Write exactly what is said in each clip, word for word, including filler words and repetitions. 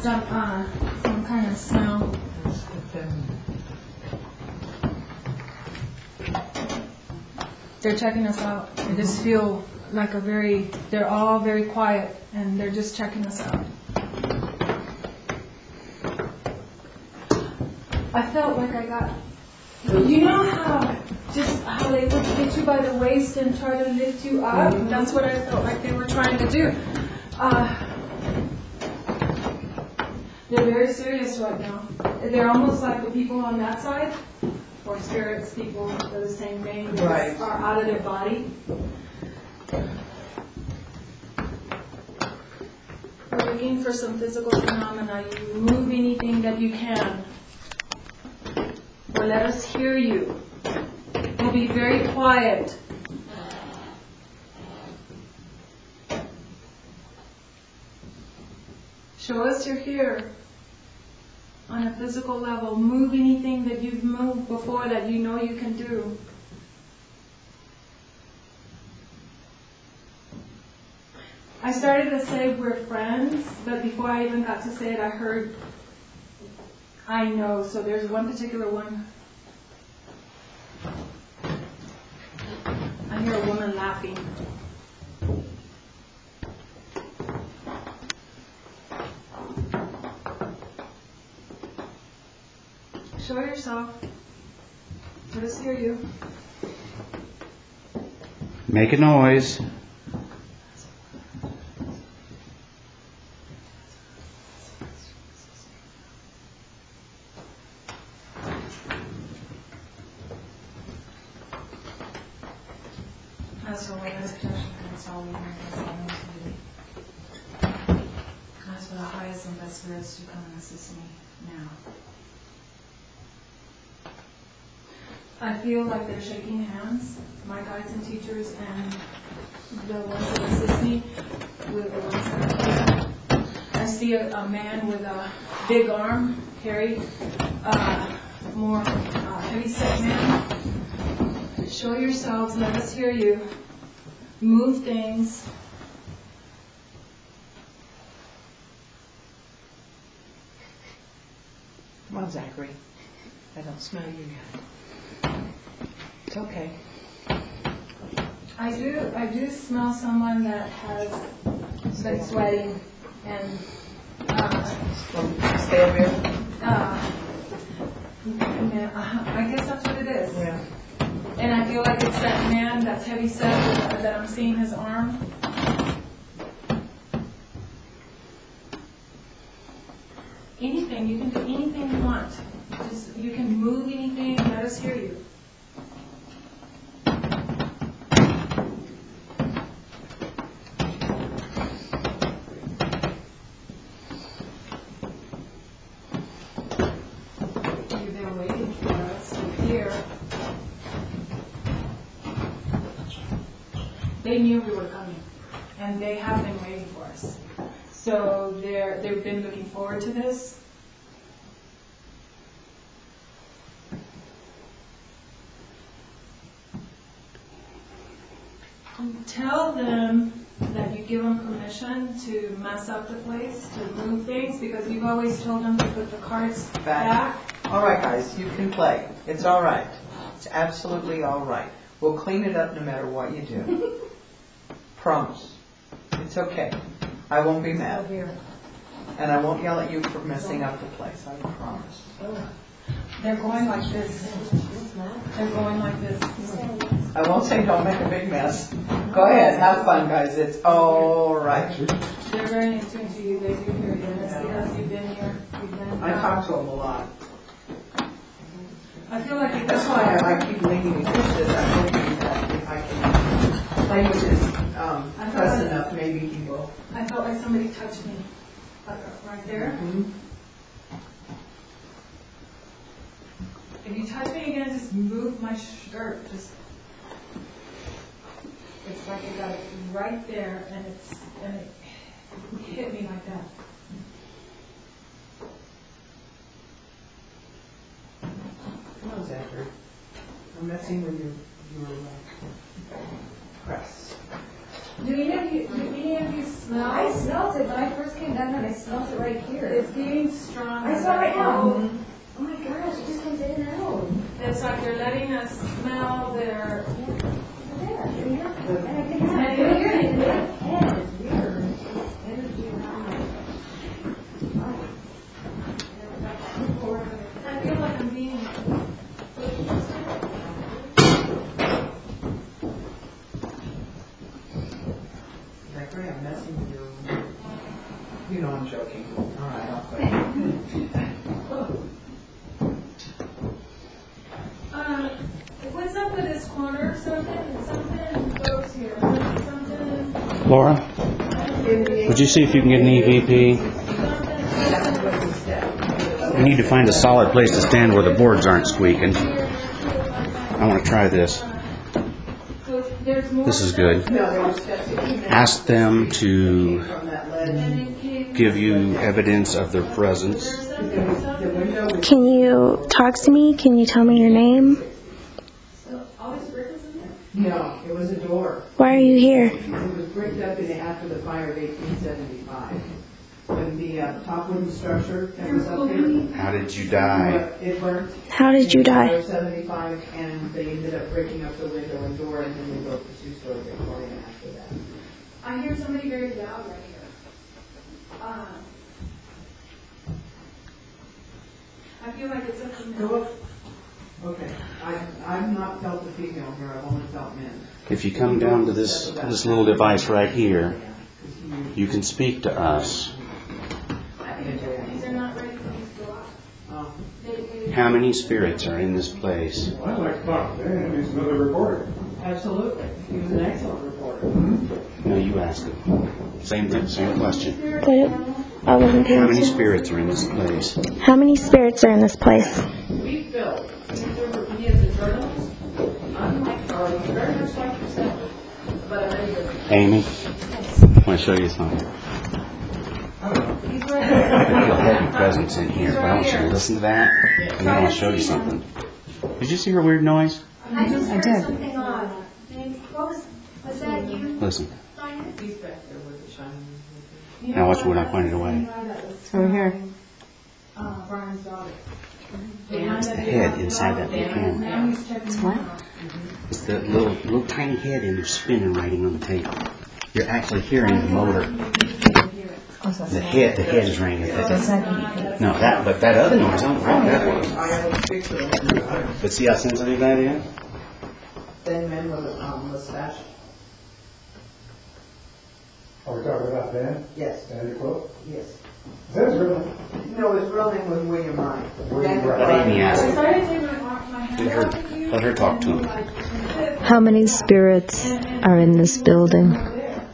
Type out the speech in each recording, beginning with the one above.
some uh, some kind of smell. They're checking us out. I just feel like a very, they're all very quiet and they're just checking us out. I felt like I got, you know how, just how they would get you by the waist and try to lift you up? Mm-hmm. That's what I felt like they were trying to do. Uh, they're very serious right now. They're almost like the people on that side, or spirits, people of the same name, that right. are out of their body. We're looking for some physical phenomena. You move anything that you can. Or let us hear you. We'll be very quiet. Show us you're here. On a physical level, move anything that you've moved before that you know you can do. I started to say we're friends, but before I even got to say it, I heard, I know. So there's one particular one. I hear a woman laughing. Show yourself. Let us hear you. Make a noise. That's the way this protection that's all we need. That's for the highest and best spirits to come and assist me now. I feel like they're shaking hands, my guides and teachers, and the ones that assist me with the ones that are. I see a, a man with a big arm, hairy, uh, more uh, heavy-set man. Show yourselves, let us hear you. Move things. Come on, Zachary. I don't smell you yet. It's okay. I do. I do smell someone that has been sweating and. Uh, Stay over here. uh, yeah, I guess that's what it is. Yeah. And I feel like it's that man that's heavy set that I'm seeing his arm. Anything you can do, anything you want. Just you can move anything. Let us hear you. They knew we were coming, and they have been waiting for us. So they're, they've been looking forward to this. Tell them that you give them permission to mess up the place, to move things, because you've always told them to put the cards back. back. All right, guys, you can play. It's all right. It's absolutely all right. We'll clean it up no matter what you do. Promise. It's okay. I won't be mad. And I won't yell at you for messing up the place. I promise. They're going like this. They're going like this. I won't say don't make a big mess. Go ahead. Have fun, guys. It's all right. They're very in tune to you. They do hear you. And it's because you've been here. You've been I talk to them a lot. I feel like That's why I, I keep leaning against this. I'm hoping that if I can play with this um, press like, enough, maybe he will. I felt like somebody touched me. Like right there. Mm-hmm. If you touch me again, just move my shirt. Just it's like it got it right there, and it's and it hit me like that. Come on, Zachary. I'm messing with your your uh, press. Do any of you do any of you smell? I smell smelled it when I first came down and I smelled it right here. It's getting stronger. I smell it right now. Oh, Oh my gosh, it just comes in and out. it's like they're letting us smell their, Yeah, and you're- and I think it's not good. And the head is weird. It's just energy around my- I feel like I'm being. Zachary, I'm messing with your, you know I'm joking. All right, I'll quit. Um, what's up with this corner? Something, something goes here. Something. Laura, would you see if you can get an E V P? We need to find a solid place to stand where the boards aren't squeaking. I want to try this. This is good. No, there were steps that came in Ask them to from that ledge. give you evidence of their presence. The window was Can you talk to me? Can you tell me your name? No, it was a door. Why are you here? It was bricked up in the, after the fire of eighteen seventy-five. When the uh, top wooden structure that was up there, How did you die? it burnt. How did you in the fire die? of seventy-five, and they ended up breaking up the window and door, and then they built the two-story Victorian after that. I hear somebody very loud right here. Um, I feel like it's up in Go up. Okay, I, I've not felt the female here, I've only felt men. If you come down to this this little device right here, you can speak to us. These are not ready for me to go out. Oh. They- they- How many spirits are in this place? I'd like to talk to Dan, he's another reporter. Absolutely, he was an excellent reporter. No, you asked it. Same thing, same question. Did it? I wasn't paying How many attention. spirits are in this place? How many spirits are in this place? We felt, he is a journalist, unlike, or very much like yourself, but a very different. Amy, I want to show you something. He's right I here. can feel heavy presence in here, but I want you to listen to that, and then I want to show you something. Did you see her weird noise? I just heard something odd. What was, was that you? Listen. He's back there with the shining. Now watch when I point it away. Over here. Uh, Brian's daughter. It's the head inside that little hand. Now he's checking what? It's the little, little tiny head and you're spinning writing on the table. You're actually hearing the motor. The head, the head is ringing. No, that, but that other noise, I don't know what that I was. have a picture of him, But see how sensitive that is? thin man with a um, mustache. Are we talking about Dan? Yes, Dan DeClo? yes. Is that his real name? No, his real name was William Ryan. William Dan Ryan. Let Amy ask I him. started taking my my hand Let her- off of you, let her talk to and him. like, How many spirits are in this building? over there.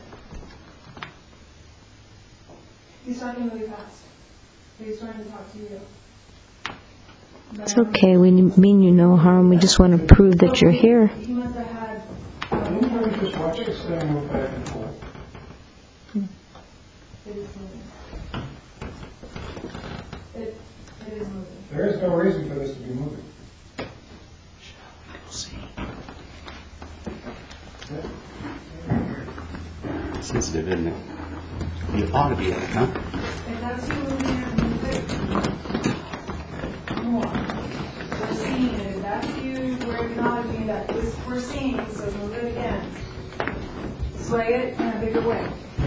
He's talking really fast. He's trying to talk to you. But, It's um, okay, we mean you no harm, we just want to prove that you're here. He must have had. Anybody just watch this thing move back and forth? It is moving. It, it is moving. There is no reason for this to be moving. Sensitive, isn't it? You ought to be able to, huh? If that's you moving here, move it. More. We're seeing it. If that's you, we're acknowledging that this, we're seeing, so move it again. Sway it in a bigger way.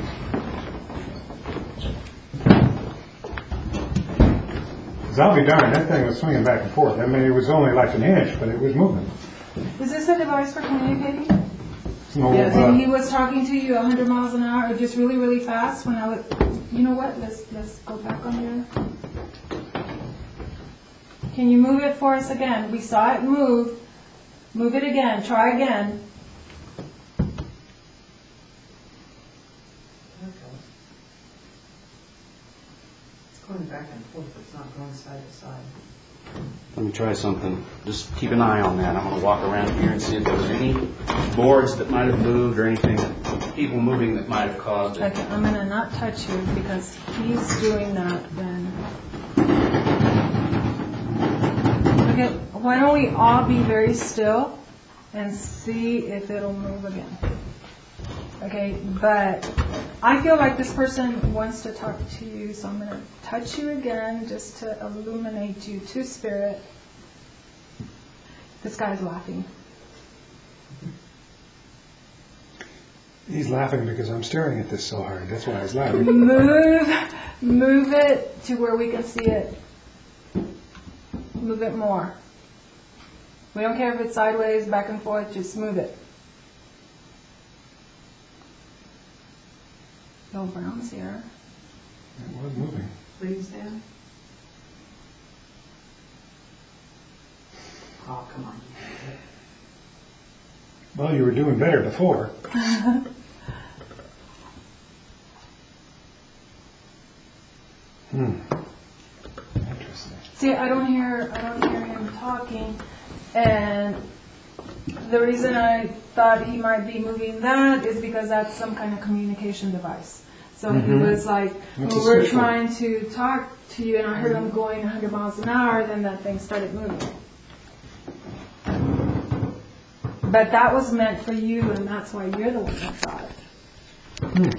Because I'll be darned, that thing was swinging back and forth. I mean, it was only like an inch, but it was moving. Is this a device for communicating? It's no, Yes. And he uh, was talking to you a hundred miles an hour, or just really, really fast when I would, you know what, let's, let's go back on here. Can you move it for us again? We saw it move. Move it again, try again. It's going back and forth, it's not going side to side. Let me try something. Just keep an eye on that. I'm going to walk around here and see if there's any boards that might have moved or anything, people moving that might have caused it. Okay, I'm gonna not touch you because he's doing that then. Okay, why don't we all be very still and see if it'll move again? Okay, but I feel like this person wants to talk to you, so I'm going to touch you again just to illuminate you to spirit. This guy's laughing. He's laughing because I'm staring at this so hard. That's why he's laughing. Move, move it to where we can see it. Move it more. We don't care if it's sideways, back and forth, just move it. No browns here. It was moving. Please, Dan. Oh, come on. Well, you were doing better before. Hmm. Interesting. See, I don't hear, I don't hear him talking, and the reason I thought he might be moving that is because that's some kind of communication device. So he Mhm. was like, That's well, a we're switch one. trying to talk to you, and I heard him going one hundred miles an hour, then that thing started moving. But that was meant for you, and that's why you're the one that saw it.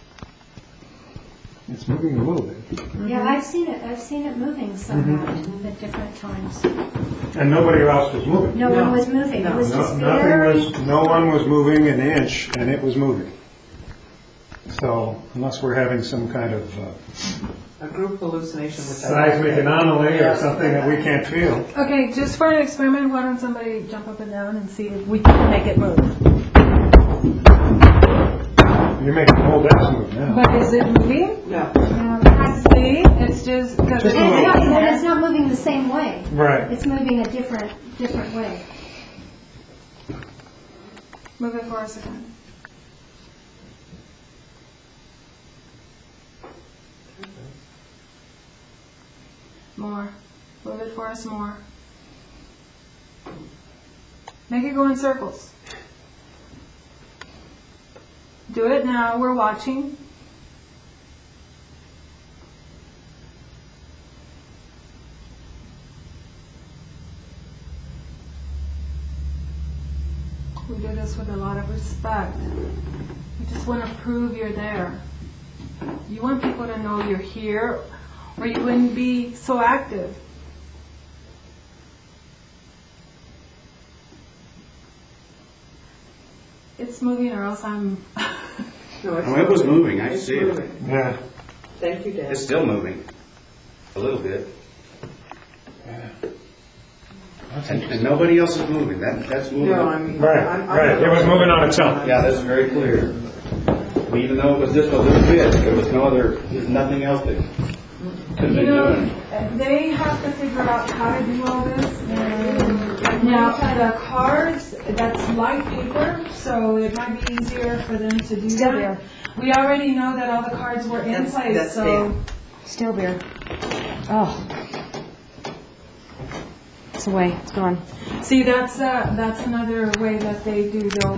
It's moving a little bit. Yeah, I've seen it, I've seen it moving somewhat at different times. And nobody else was moving. No one was moving, it was No, just nothing very, was, no one was moving an inch, and it was moving. So, unless we're having some kind of uh, A group hallucination, which I. seismic anomaly or Yes. something that we can't feel. Okay, just for an experiment, why don't somebody jump up and down and see if we can make it move? You're making the whole desk move now. But is it moving? No. no, it has- See, it's just because Just it's a it's little. not, in but there. it's not moving the same way. Right. It's moving a different, different way. Move it for us again. More. Move it for us more. Make it go in circles. Do it now. We're watching. We do this with a lot of respect. We just want to prove you're there. You want people to know you're here, or you wouldn't be so active. It's moving, or else I'm. No, it's Oh, it was moving. I It's see it. moving. Yeah. Thank you, Dan. It's still moving. A little bit. And, and nobody else is moving. That, that's moving. No, I mean. Right, I'm- I'm right. It was moving on its own. Yeah, that's very clear. Even though it was just a little bit, there was no other, there's nothing else that could have You been know, doing. they have to figure out how to do all this. And now, the cards, that's light paper, so it might be easier for them to do Still that. there. We already know that all the cards were in That's- place, that's so. there. Still beer. Oh. It's away. It's gone. See, that's, uh, that's another way that they do. They'll